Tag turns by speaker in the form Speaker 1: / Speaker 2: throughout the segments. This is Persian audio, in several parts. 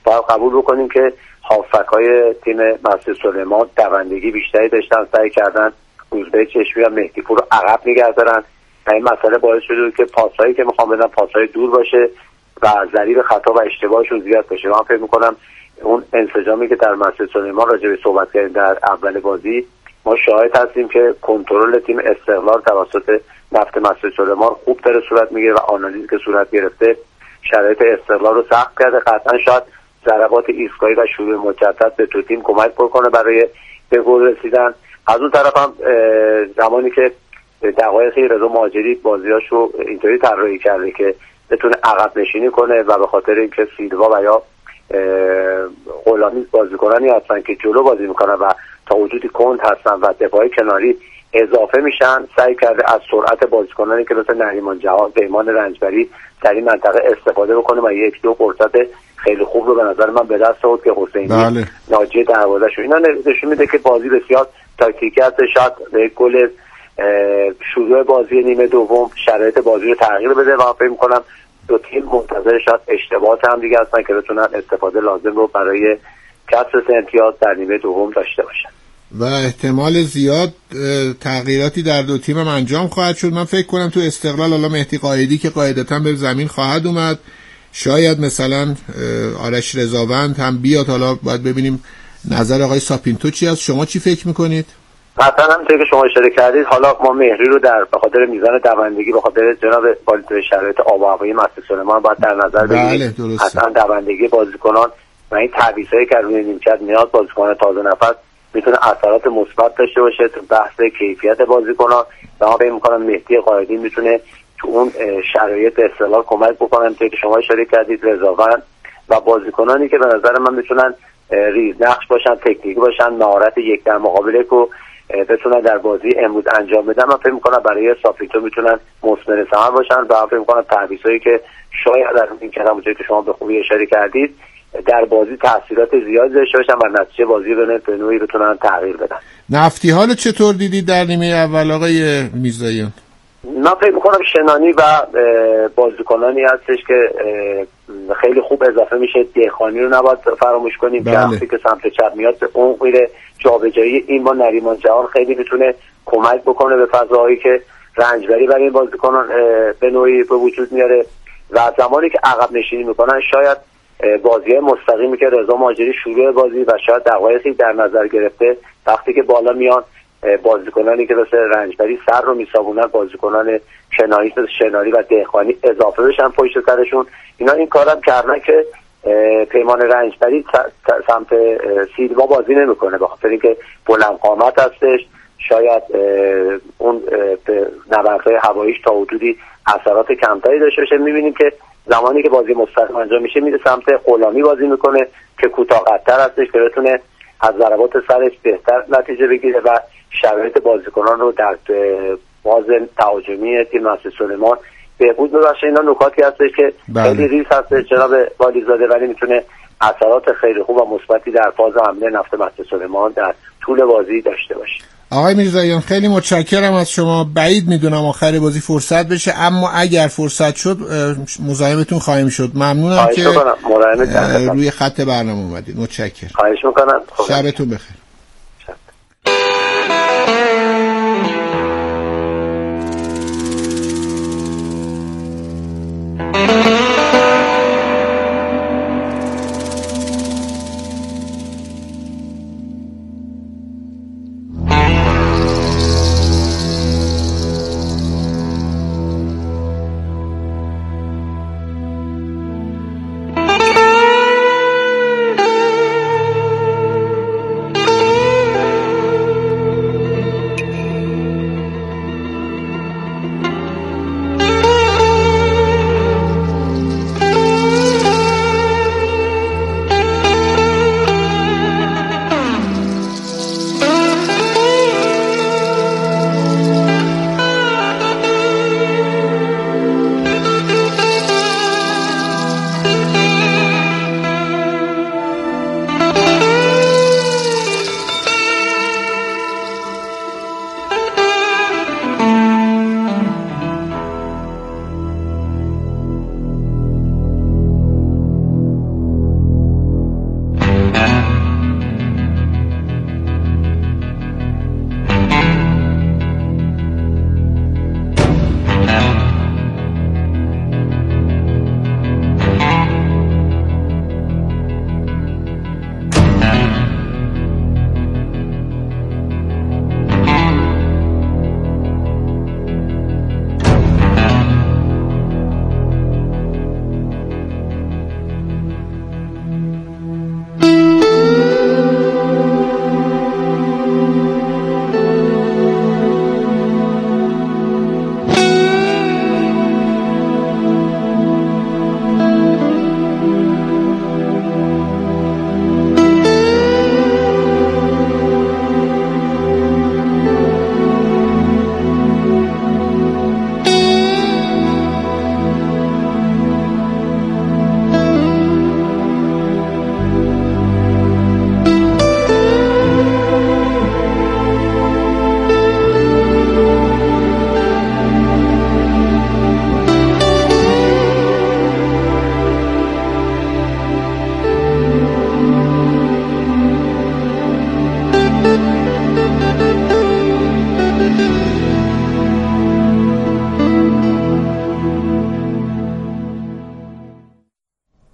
Speaker 1: باید قبول بکنیم که هافک‌های تیم مسجد سلیمان دوندگی بیشتری داشتن، سعی کردن روزبه چشمی و مهدی پور رو عقب نگه دارن و این مسئله باعث شده که پاسایی که میخوام بدن پاسای دور باشه و ضریب خطا و اشتباهشون زیاد باشه. من فکر میکنم اون انسجامی که در مسجد سلیمان راجع به صحبت کردیم در اول بازی، ما شاهد هستیم که کنترل تیم استقلال توسط نفت مسجد سلیمان خوب داره صورت میگیره و آنالیزی که صورت گرفته شرایط استقلال رو سخت کرده. قطعا شاید ضربات ایستگاهی و شروع مجدد به تو تیم کمک بکنه برای به گل رسیدن. از اون طرف هم زمانی که دقایقی رضا مهاجری بازیاشو اینطوری طراحی کرده که بتونه عقب نشینی کنه و به خاطر اینکه سیلوا و یا غلامی بازیکنانی هستن که جلو بازی میکنن و تا وجودی کند هستن و دفاعی کناری اضافه میشن، سعی کرده از سرعت بازیکنانی که مثل نریمان جهان، پیمان رنجبری در این منطقه استفاده بکنه و یک دو فرصت خیلی خوب رو به نظر من به دست آورد که حسینی ناجی دروازه شو. اینا نشون میده که بازی بسیار تاکتیکی هست. شاید گل شروع بازی نیمه دوم شرایط بازی رو تغییر بده و فکر می‌کنم دو تیم منتظر شاید اشتباهات هم دیگه هستن که بتونن استفاده لازم رو برای کسب امتیاز در نیمه دوم داشته باشن
Speaker 2: و احتمال زیاد تغییراتی در دو تیم هم انجام خواهد شد. من فکر کنم تو استقلال حالا مهدی قائدی که قاعدتاً به زمین خواهد اومد، شاید مثلا آرش رضاوند هم بیاد. حالا باید ببینیم نظر آقای ساپینتو چی است. شما چی فکر میکنید؟
Speaker 1: قطعا همونطور که شما اشاره کردید، حالا ما مهری رو در بخاطر میزان دوندگی، بخاطر جناب شرایط آب و هوایی مسجد سلیمان باید در نظر بگیریم. اصلا دوندگی بازیکنان و این تعویضایی که روی نیمکت میاد بازیکن تازه نفس میتونه اثرات مثبت داشته باشه تو بحث کیفیت بازیکنان و ما فکر می‌کنم مهدی قائدی میتونه تو اون شرایط استقلال کمک بکنن که شما اشاره کردید، رضاوند و بازیکنانی که به نظر من میتونن ریزنقش باشن، تکنیکی باشن، مهارت یک در مقابل کو بتونن در بازی امروز انجام بدن. من فکر می‌کنم برای ساپیتو میتونن مثمر ثمر باشن و فکر می‌کنم تعویضایی که شاید در این کلام اونجایی که شما به خوبی اشاره کردید در بازی تاثیرات زیادی داشته باشن و نتیجه بازی رو به نوعی بتونن تغییر بدن.
Speaker 2: نفتی حالو چطور دیدید در نیمه اول آقای میرزاییان؟
Speaker 1: من فکر می‌کنم شنانی و بازیکنانی هستش که خیلی خوب اضافه میشه. دهخانی رو نباید فراموش کنیم که وقتی که سمت چپ میاد به اون غیر جابجایی این با نریمان جهان خیلی میتونه کمک بکنه به فضاهایی که رنجبری برای این بازیکنان به نوعی به وجود میاره و زمانی که عقب نشینی میکنن شاید بازی مستقیمی که رضا مهاجری شروع بازی و شاید دقایقی در نظر گرفته وقتی که بالا میان بازیکنانی که مثل رنجبری سر رو میسابونن، بازیکنان کناری مثل شناری و دهخانی اضافه بشن پشت سرشون. اینا این کارم کردن که پیمان رنجبری سمت سیلوا بازی نمیکنه به خاطر اینکه بلند قامت هستش، شاید اون نبردهای هواییش تا حدودی اثرات کمتری داشته باشه. میبینیم که زمانی که بازی مستقیم انجام میشه میره سمت غلامی بازی میکنه که کوتاه قدتر هستش که بتونه از ضربات سرش بهتر نتیجه بگیره و شرایط بازیکنان رو در باز تهاجمی تیم مسجد سلیمان بهبود ببخشه. اینا نکاتی هستش که خیلی ریز هستش جناب والیزاده، ولی میتونه اثرات خیلی خوب و مثبتی در فاز حمله نفت مسجد سلیمان در طول بازی داشته باشه.
Speaker 2: آقای میرزاییان خیلی متشکرم از شما. بعید میدونم آخر بازی فرصت بشه، اما اگر فرصت شد مزاحمتون خواهیم شد. ممنونم که روی خط برنامه اومدید. متشکرم.
Speaker 1: خواهش میکنم.
Speaker 2: شبتون بخیر.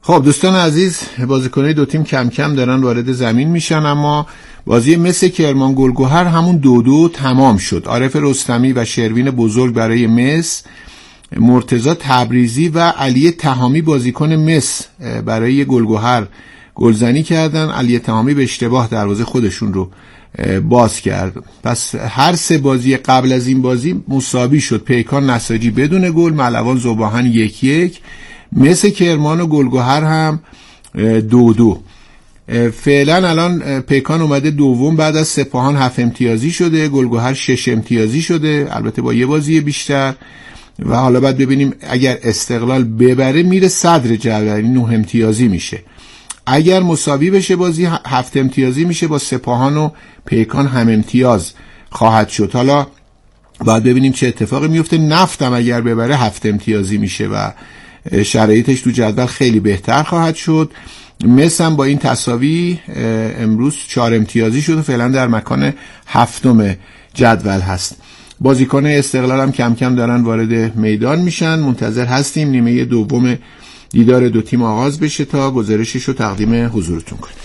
Speaker 2: خب دوستان عزیز، بازیکنای دو تیم کم کم دارن وارد زمین میشن، اما بازی مس کرمان گلگهر همون 2-2 تمام شد. عارف رستمی و شروین بزرگ برای مس، مرتضی تبریزی و علی تهامی بازیکن مس برای گلگهر گلزنی کردن. علی تهامی به اشتباه دروازه خودشون رو باز کرد. پس هر سه بازی قبل از این بازی مساوی شد. پیکان نساجی بدون گل، ملوان ذوباهن 1-1، مس کرمان و گلگهر هم 2-2. فعلا الان پیکان اومده دوم بعد از سپاهان 7 امتیازی شده، گلگهر 6 امتیازی شده، البته با یه بازی بیشتر، و حالا باید ببینیم اگر استقلال ببره میره صدر جدول، یعنی 9 امتیازی میشه. اگر مساوی بشه بازی 7 امتیازی میشه، با سپاهان و پیکان هم امتیاز خواهد شد. حالا باید ببینیم چه اتفاقی میفته. نفتم اگر ببره 7 امتیازی میشه و شرایطش تو جدول خیلی بهتر خواهد شد. مس هم با این تساوی امروز 4 امتیازی شد و فعلا در مکان 7 جدول هست. بازیکن استقلال هم کم کم دارن وارد میدان میشن. منتظر هستیم نیمه دوم دیدار دو تیم آغاز بشه تا گزارشش رو تقدیم حضورتون کنیم.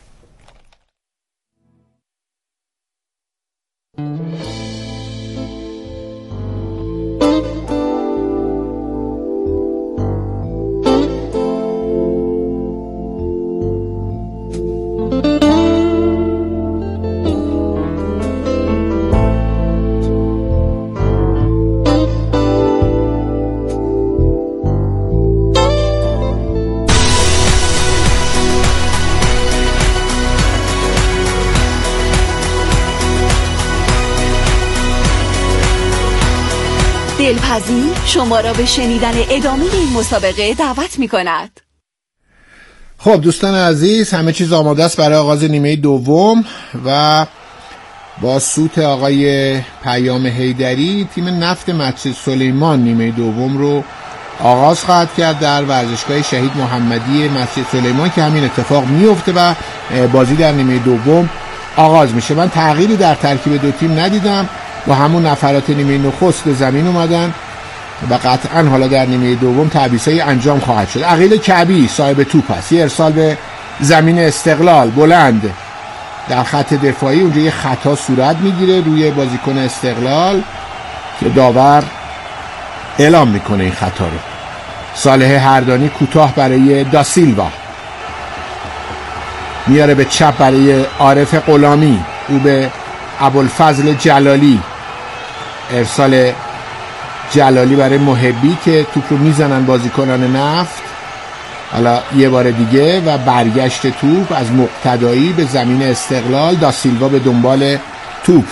Speaker 3: دلپذیر شما را به شنیدن ادامه این مسابقه دعوت می کند.
Speaker 2: خب دوستان عزیز، همه چیز آماده است برای آغاز نیمه دوم و با سوت آقای پیام حیدری تیم نفت مسجد سلیمان نیمه دوم رو آغاز خواهد کرد در ورزشگاه شهید محمدی مسجد سلیمان که همین اتفاق میفته و بازی در نیمه دوم آغاز میشه. من تغییری در ترکیب دو تیم ندیدم، با همون نفرات نیمه نخست به زمین اومدن و قطعا حالا در نیمه دوم تعویضای انجام خواهد شد. عقیل کعبی صاحب توپ است، یه ارسال به زمین استقلال بلند در خط دفاعی، اونجا یه خطا صورت میگیره روی بازیکن استقلال که داور اعلام میکنه این خطا رو. صالح هردانی کوتاه برای داسیلوا، میاره به چپ برای عارف غلامی، او به ابوالفضل جلالی، ارسال جلالی برای محبی که توپ رو میزنن بازیکنان نفت. حالا یه بار دیگه و برگشت توپ از مقتدایی به زمین استقلال، داسیلوا به دنبال توپ.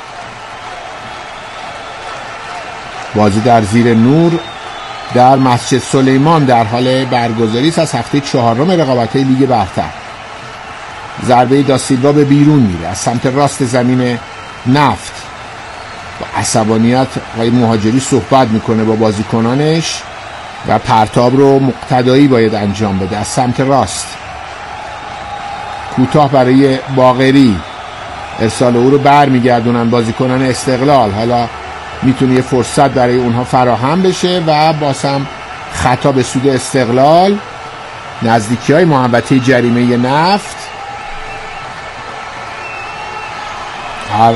Speaker 2: بازی در زیر نور در مسجد سلیمان در حال برگزاری است از هفته 4 رقابت‌های لیگ برتر. ضربه داسیلوا به بیرون میره از سمت راست زمین نفت. با عصبانیت آقای مهاجری صحبت میکنه با بازیکنانش و پرتاب رو مقتدایی باید انجام بده از سمت راست. کوتاه برای باقری، ارسال او رو برمیگردونن بازیکنان استقلال. حالا میتونه یه فرصت برای اونها فراهم بشه و بازم خطا به سود استقلال. نزدیکی های محوطه جریمه نفت. هر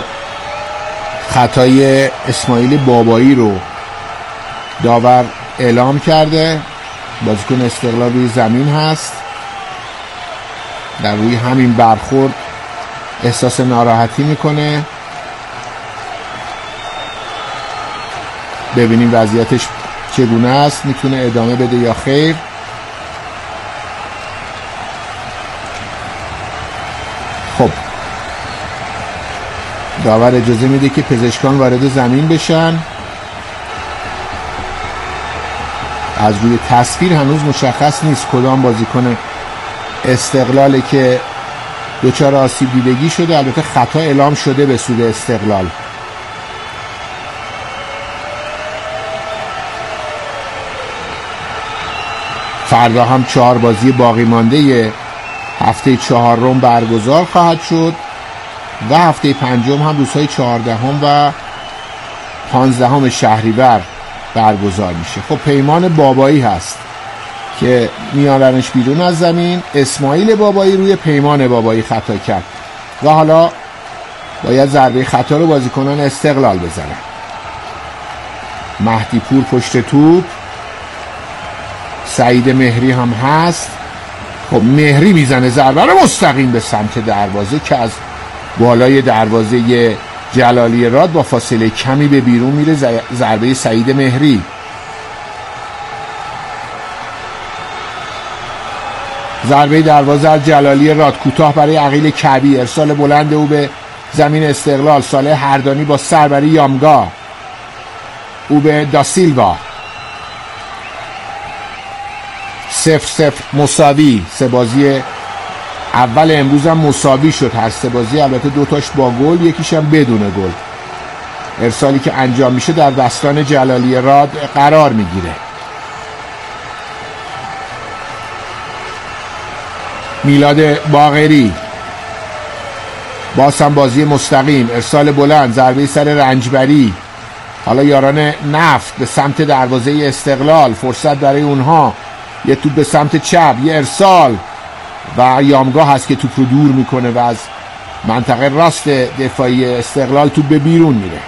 Speaker 2: خطای اسماعیل بابایی رو داور اعلام کرده. بازیکن استقلال روی زمین هست، در روی همین برخورد احساس ناراحتی میکنه. ببینیم وضعیتش چگونه است، میتونه ادامه بده یا خیر. خب داور اجازه میده که پزشکان وارد زمین بشن. از روی تصویر هنوز مشخص نیست کدام بازیکن استقلاله که دچار آسیب دیدگی شده. البته خطا اعلام شده به سود استقلال. فردا هم 4 بازی باقی مانده هفته 4 برگزار خواهد شد و هفته 5 هم روزهای 14 و 15 شهریور برگزار میشه. خب پیمان بابایی هست که میارنش بیرون از زمین. اسماعیل بابایی روی پیمان بابایی خطا کرد و حالا باید ضربه خطا رو بازیکنان استقلال بزنن. مهدی پور پشت توپ، سعید مهری هم هست. خب مهری میزنه ضربه رو مستقیم به سمت دروازه که از بالای دروازه جلالی راد با فاصله کمی به بیرون میره. ضربه سعید مهری، ضربه دروازه از جلالی راد کوتاه برای عقیل کعبی. ارسال بلند او به زمین استقلال. صالح هردانی با سر برای یامگا، او به داسیلوا. 0-0 مساوی. سه بازی اول امروز هم مساوی شد، هر سه بازی البته دوتاش با گل، یکیش هم بدون گل. ارسالی که انجام میشه در دستان جلالی راد قرار میگیره. میلاد باقری، باز هم بازی مستقیم. ارسال بلند، ضربه سر رنجبری. حالا یاران نفت به سمت دروازه استقلال، فرصت برای اونها. یه توپ به سمت چپ، یه ارسال و یامگاه هست که توپ رو دور میکنه و از منطقه راست دفاعی استقلال توپ به بیرون میره.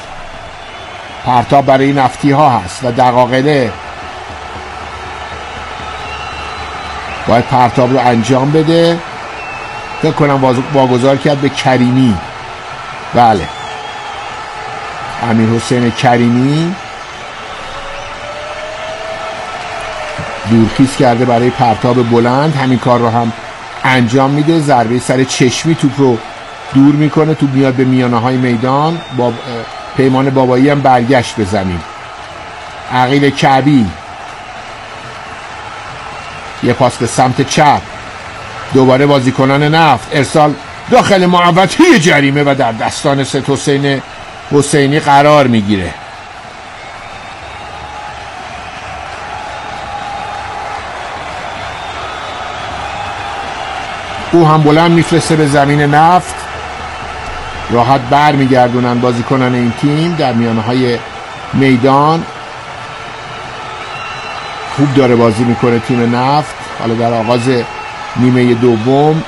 Speaker 2: پرتاب برای نفتی ها هست و دقاقله باید پرتاب رو انجام بده. فکر کنم واگذار کرد به کریمی. بله، امیر حسین کریمی دورخیز کرده برای پرتاب بلند. همین کار رو هم انجام میده. ضربه سر چشمی توپ رو دور میکنه. توپ میاد به میانه های میدان. با پیمان بابایی هم برگشت به زمین. عقیل کعبی، یه پاس به سمت چپ. دوباره بازیکنان نفت. ارسال داخل محوطه جریمه و در دستان ست حسینی قرار میگیره. او هم بلند میفرسته به زمین نفت. راحت بر میگردونن بازیکنان این تیم در میانه های میدان. خوب داره بازی میکنه تیم نفت. حالا در آغاز نیمه دوم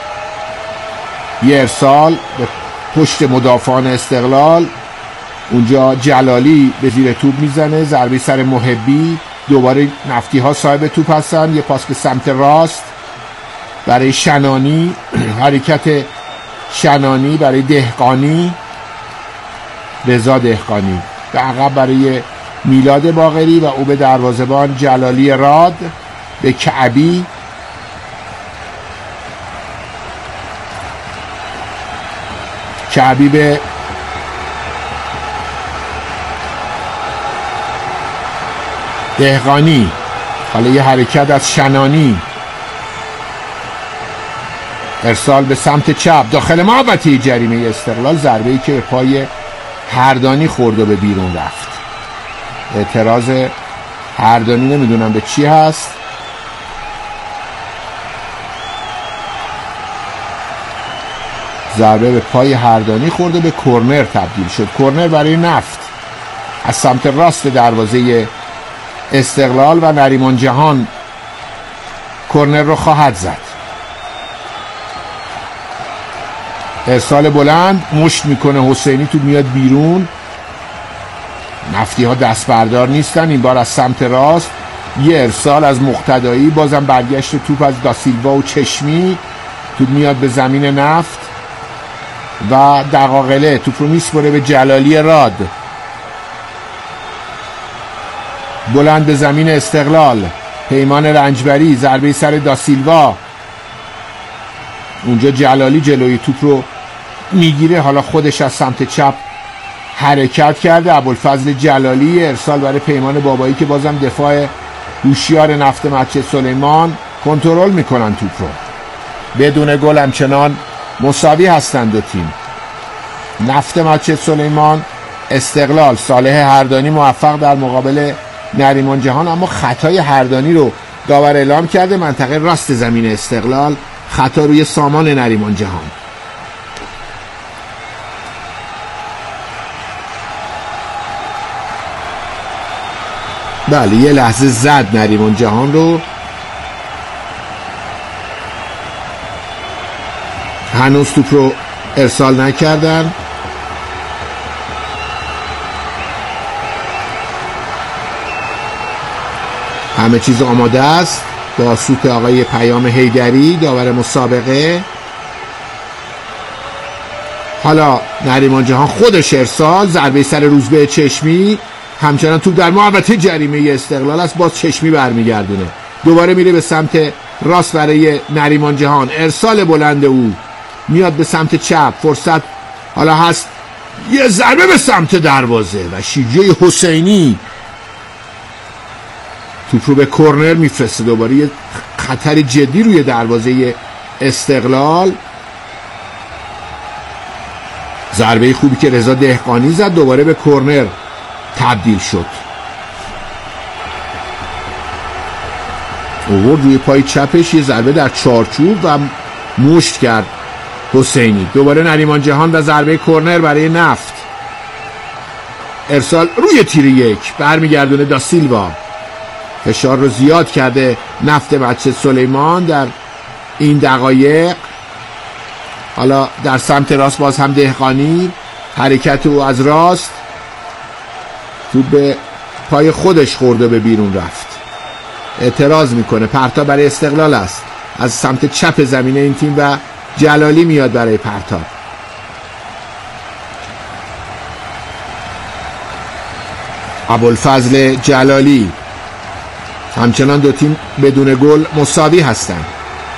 Speaker 2: یه ارسال به پشت مدافعان استقلال. اونجا جلالی به زیر توپ میزنه. ضربه سر محبی. دوباره نفتی ها صاحب توپ هستن. یه پاس به سمت راست برای شنانی. حرکت شنانی برای دهقانی، رضا دهقانی به عقب برای میلاد باقری و او به دروازه‌بان جلالی راد. به کعبی، کعبی به دهقانی. حالا یه حرکت از شنانی. ارسال به سمت چپ داخل محوطه جریمه استقلال. ضربه‌ای که به پای هردانی خورد و به بیرون رفت. اعتراض هردانی نمیدونم به چی هست. ضربه به پای هردانی خورد و به کرنر تبدیل شد. کرنر برای نفت از سمت راست دروازه استقلال و نریمان جهان کرنر رو خواهد زد. ارسال بلند، مشت میکنه حسینی، تو میاد بیرون. نفتی ها دست بردار نیستن. این بار از سمت راست یه ارسال از مقتدایی. بازم برگشت توپ از داسیلوا و چشمی. توپ میاد به زمین نفت و دقاقله توپ رو میسپره به جلالی راد. بلند به زمین استقلال. پیمان رنجبری، ضربه سر داسیلوا. اونجا جلالی جلوی توپ رو میگیره. حالا خودش از سمت چپ حرکت کرده. ابوالفضل جلالی. ارسال برای پیمان بابایی که بازم دفاع هوشیار نفت مسجد سلیمان کنترل میکنن توپ رو. بدون گل همچنان مساوی هستند دو تیم. نفت مسجد سلیمان استقلال. صالح هردانی موفق در مقابل نریمان جهان، اما خطای هردانی رو داور اعلام کرده. منطقه راست زمین استقلال. خطا روی سامان نریمان جهان. بله، یه لحظه زد نریمان جهان رو هنوز توپ رو ارسال نکردن. همه چیز آماده است با سوت آقای پیام حیدری، داور مسابقه. حالا نریمان جهان خودش ارسال، ضربه سر روزبه چشمی، همچنان توپ در محوطه جریمه استقلال است، باز چشمی برمیگردونه، دوباره میره به سمت راست برای نریمان جهان، ارسال بلند او میاد به سمت چپ، فرصت حالا هست، یه ضربه به سمت دروازه و شیجه حسینی توپ رو به کرنر میفرسته. دوباره یه خطر جدی روی دروازه استقلال. ضربه خوبی که رضا دهقانی زد دوباره به کرنر تبدیل شد. اوورد روی پای چپش، یه ضربه در چارچوب و مشت کرد حسینی. دوباره نریمان جهان و ضربه کرنر برای نفت. ارسال روی تیر 1 برمیگردونه دا سیلوا. فشار رو زیاد کرده نفت مسجد سلیمان در این دقایق. حالا در سمت راست باز هم دهقانی، حرکت او از راست، توپ به پای خودش خورده به بیرون رفت. اعتراض میکنه، پرتاب برای استقلال است از سمت چپ زمین این تیم و جلالی میاد برای پرتاب. ابوالفضل جلالی. همچنان دو تیم بدون گل مساوی هستند.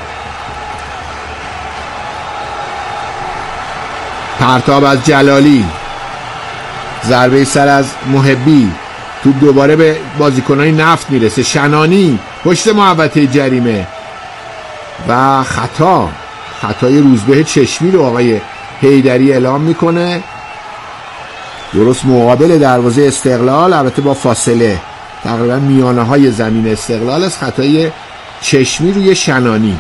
Speaker 2: پرتاب از جلالی، ضربه سر از محبی، توپ دوباره به بازیکنای نفت میرسه. شنانی پشت محوطه جریمه و خطای روزبه چشمی رو آقای حیدری اعلام میکنه، درست مقابل دروازه استقلال، البته با فاصله تقریبا میانه های زمین استقلال است. خطای چشمی روی شنانی.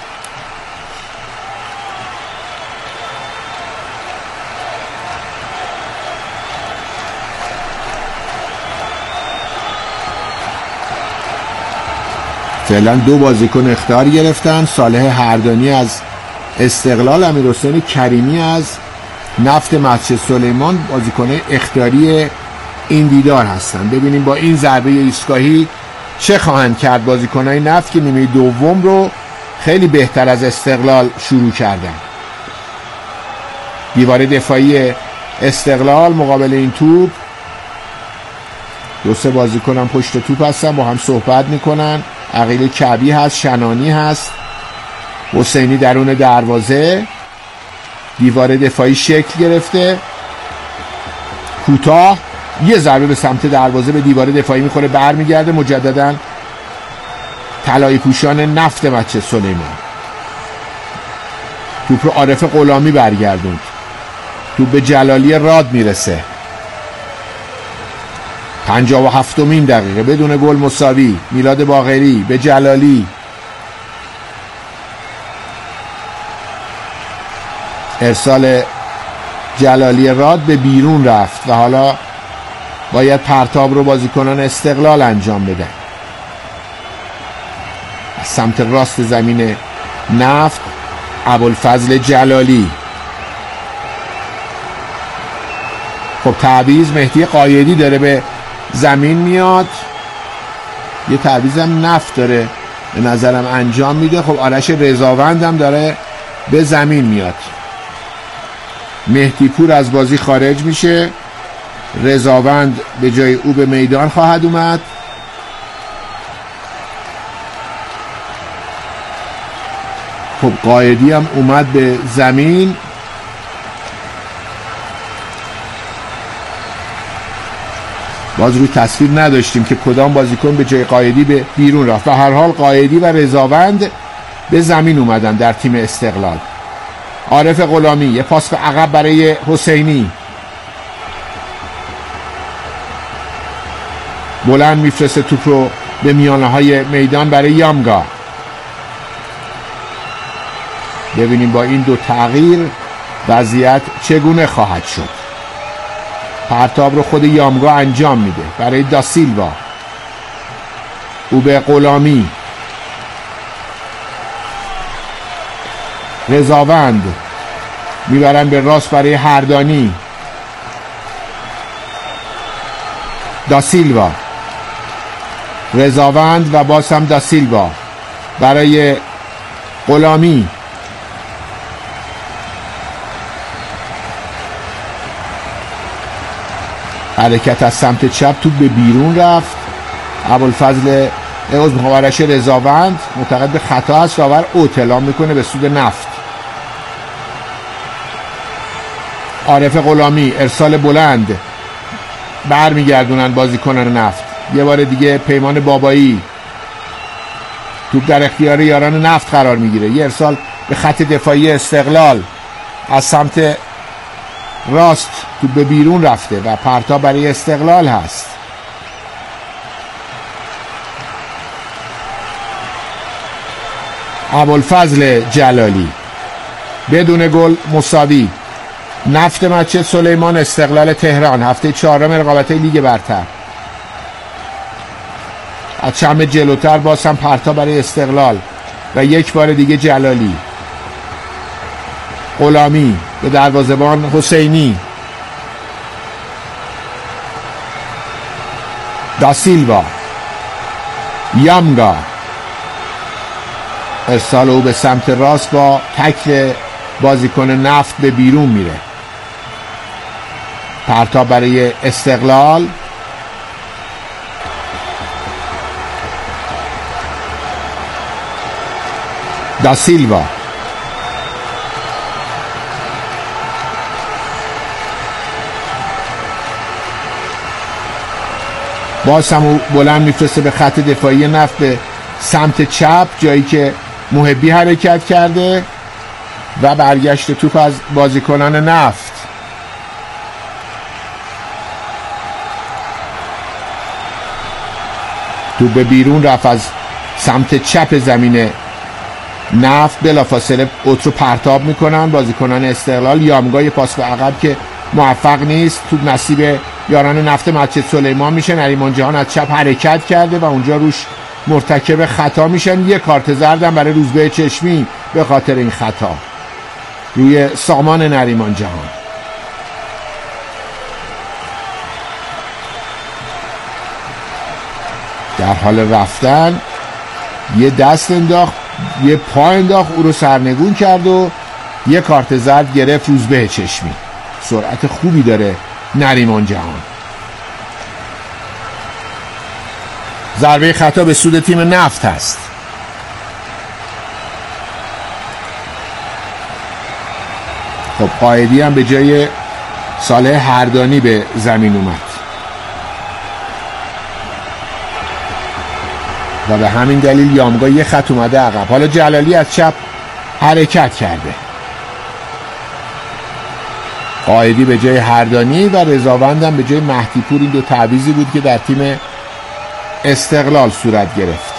Speaker 2: فعلا 2 بازیکن اخطار گرفتن، صالح هردانی از استقلال، امیرحسین کریمی از نفت مسجد سلیمان، بازیکن اخطاری این دیدار هستن. ببینیم با این ضربه ایستگاهی چه خواهند کرد بازیکنای نفت که نیمه دوم رو خیلی بهتر از استقلال شروع کردن. دیوار دفاعی استقلال مقابل این توپ، 2-3 بازیکن هم پشت توپ هستن، با هم صحبت میکنن. عقیل کعبی هست، شنانی هست، حسینی درون دروازه. دیوار دفاعی شکل گرفته، کوتاه، یه ضربه به سمت دروازه به دیوار دفاعی میخوره، برمیگرده مجددا طلایی پوشان نفت مسجد سلیمان. توپ رو عارف غلامی برگردوند، توپ به جلالی راد میرسه. 57مین دقیقه بدون گل مساوی. میلاد باقری به جلالی، ارسال جلالی راد به بیرون رفت و حالا باید پرتاب رو بازیکنان استقلال انجام بدن. از سمت راست زمین نفت ابوالفضل جلالی. خب تعویض مهدی قایدی داره به زمین میاد، یه تعویض هم نفت داره به نظرم انجام میده. خب آرش رضاوند هم داره به زمین میاد. مهدی پور از بازی خارج میشه، رضاوند به جای او به میدان خواهد اومد. خب قایدی هم اومد به زمین. باز روی تصویر نداشتیم که کدام بازیکن به جای قایدی به بیرون رفت. به هر حال قایدی و رضاوند به زمین اومدن در تیم استقلال. عارف غلامی یه پاس به عقب برای حسینی، بلند میفرسته توپ رو به میانه های میدان برای یامگا. ببینیم با این 2 تغییر وضعیت چگونه خواهد شد. پرتاب رو خود یامگا انجام میده برای دا سیلوا، او به غلامی، رضاوند میبرن به راست برای هردانی. داسیلوا، رضاوند و باز هم داسیلوا برای غلامی. حرکت از سمت چپ، توپ به بیرون رفت. ابوالفضل آرش رضاوند معتقد به خطا است، داور اعلام میکنه به سود نفت. عارف غلامی، ارسال بلند، برمیگردونن بازیکنان نفت. یه بار دیگه پیمان بابایی، توپ در اختیار یاران نفت قرار میگیره. یه ارسال به خط دفاعی استقلال از سمت راست، توپ به بیرون رفته و پرتاب برای استقلال هست. ابوالفضل جلالی بدون گل مساوی. نفت مسجد سلیمان استقلال تهران، هفته 4 رقابت لیگ برتر. از چند جلوتر باز هم پرتاب برای استقلال و یک بار دیگه جلالی. غلامی به دروازه‌بان حسینی. داسیلوا، یامگا، ارسال او به سمت راست با تکل بازیکن نفت به بیرون میره. پرتاب برای استقلال. داسیلوا، باز هم بلند میفرسته به خط دفاعی نفت به سمت چپ، جایی که محبی حرکت کرده و برگشت توپ از بازیکنان نفت. توپ به بیرون رفت از سمت چپ زمین نفت. بلافاصله اوت رو پرتاب میکنن بازیکنان استقلال. یامگاه پاس به عقب که موفق نیست. توپ نصیب یاران نفت مسجد سلیمان میشه. نریمان جهان از چپ حرکت کرده و اونجا روش مرتکب خطا میشن. یک کارت زردم برای روزبه چشمی به خاطر این خطا روی سامان نریمان جهان. در حال رفتن یه دست انداخت، یه پا انداخت، او رو سرنگون کرد و یه کارت زرد گرفت روزبه چشمی. سرعت خوبی داره نریمان جهان. ضربه خطا به سود تیم نفت هست. خب قائدی هم به جای صالح هردانی به زمین اومد و به همین دلیل یامگاه یه خط اومده عقب. حالا جلالی از چپ حرکت کرده. قائدی به جای هردانی و رضاوند هم به جای مهدی پور. این دو تعویضی بود که در تیم استقلال صورت گرفت.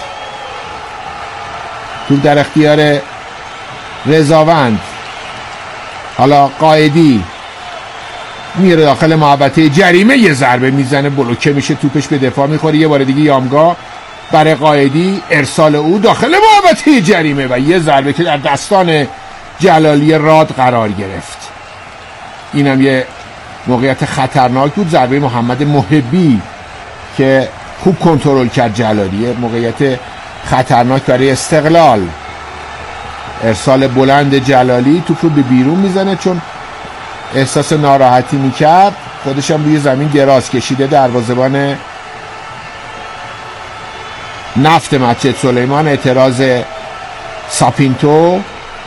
Speaker 2: توپ در اختیار رضاوند. حالا قائدی میره داخل محوطه جریمه، یه ضربه میزنه، بلوکه میشه، توپش به دفاع میخوره. یه بار دیگه یامگاه برای قائدی، ارسال او داخل محوطه جریمه و یه ضربه که در دستان جلالی راد قرار گرفت. اینم یه موقعیت خطرناک بود. ضربه محمد محبی که خوب کنترل کرد جلالی. موقعیت خطرناک برای استقلال. ارسال بلند جلالی، توپ رو به بیرون میزنه چون احساس ناراحتی میکرد. خودشم روی زمین دراز کشیده. دروازه‌بان نفت مسجد سلیمان اعتراض ساپینتو.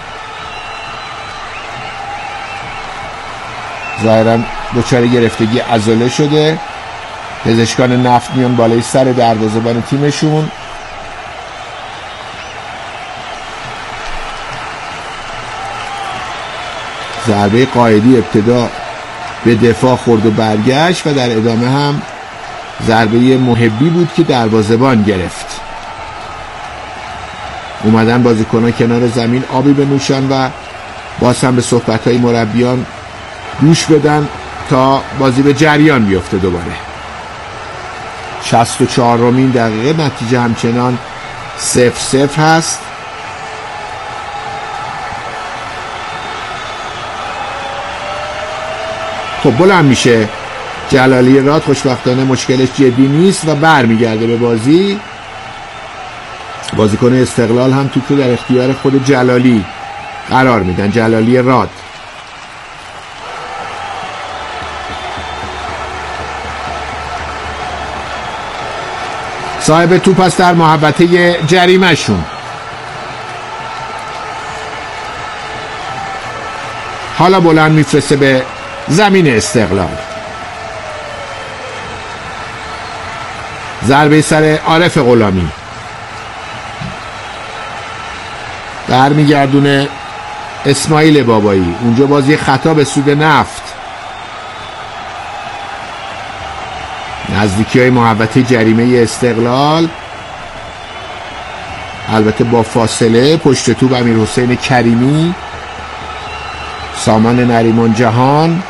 Speaker 2: ظاهرا دچار گرفتگی عضله شده. پزشکان نفت میان بالای سر دروازه‌بان تیمشون. ضربه قائدی ابتدا به دفاع خورد و برگشت و در ادامه هم ضربه محبی بود که دروازه‌بان گرفت. اومدن بازیکنان کنار زمین آبی بنوشن و باز هم به صحبت‌های مربیان گوش بدن تا بازی به جریان بیفته. دوباره 64مین دقیقه، نتیجه همچنان 0-0 هست. خب بلند میشه جلالی راد، خوشبختانه مشکلش جدی نیست و برمیگرده به بازی. بازیکن استقلال هم توپ رو در اختیار خود جلالی قرار میدن، جلالی راد. صاحب توپ است در محوطه جریمه شون. حالا بلند میفرسته به زمین استقلال. ضربه سر عارف غلامی، برمیگردونه اسماعیل بابایی. اونجا بازی خطا به سود نفت. نزدیکی های محوطه جریمه استقلال، البته با فاصله. پشت توپ امیرحسین کریمی، سامان نریمان جهان.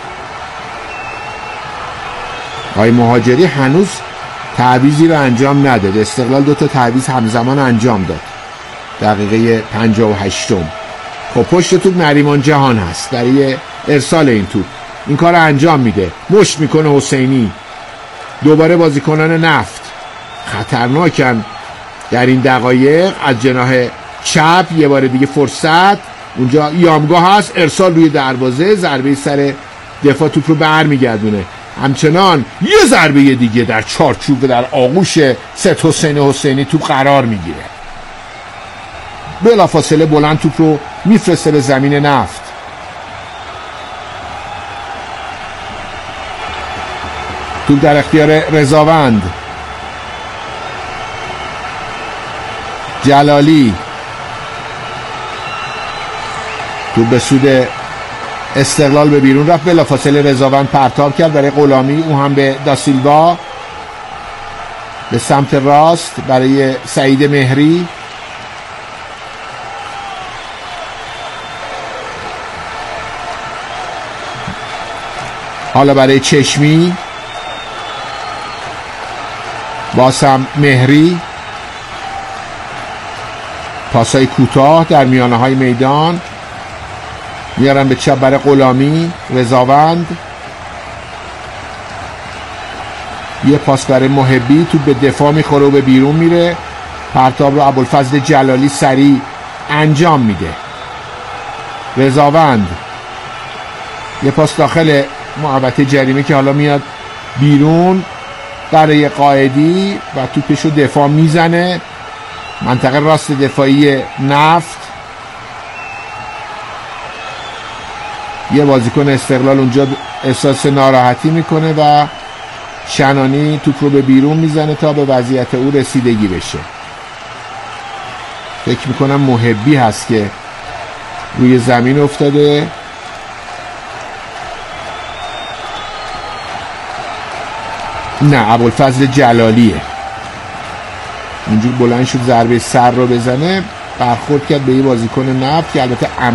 Speaker 2: آقای مهاجری هنوز تعویضی رو انجام نداد. استقلال 2 تا تعویض همزمان انجام داد دقیقه 58. خب پشت توپ نریمان جهان هست برای ارسال این توپ، این کار رو انجام میده. مشت میکنه حسینی. دوباره بازیکنان نفت خطرناکن در این دقایق. از جناح چپ یه بار دیگه فرصت، اونجا یامگاه هست، ارسال روی دروازه، ضربه سر دفاع، توپ رو برمیگردونه. همچنان یه ضربه دیگه در چارچوب در آغوش ست حسین حسینی توپ قرار میگیره. بلافاصله بلند توپ رو میفرسته به زمین نفت. توپ در اختیار رضاوند. جلالی، توپ به سود استقلال به بیرون رفت. بلافاصله رضاوند پرتاب کرد برای غلامی، او هم به داسیلوا، به سمت راست برای سعید مهری. حالا برای چشمی، باسم مهری. پاسای کوتاه در میانه های میدان، میارن به چپ برای غلامی. رضاوند، یه پاس برای محبی، تو به دفاع میخوره و به بیرون میره. پرتاب رو ابوالفضل جلالی سریع انجام میده. رضاوند، یه پاس داخل محوطه جریمه که حالا میاد بیرون برای قائدی و توپش رو دفاع میزنه منطقه راست دفاعی نفت. یه بازیکن استقلال اونجا احساس ناراحتی میکنه و شنانی توپ رو به بیرون میزنه تا به وضعیت او رسیدگی بشه. فکر میکنم محبی هست که روی زمین افتاده. نه، ابوالفضل جلالیه. اونجور بلند شد ضربه سر رو بزنه، برخورد کرد به یه بازیکن نفت که البته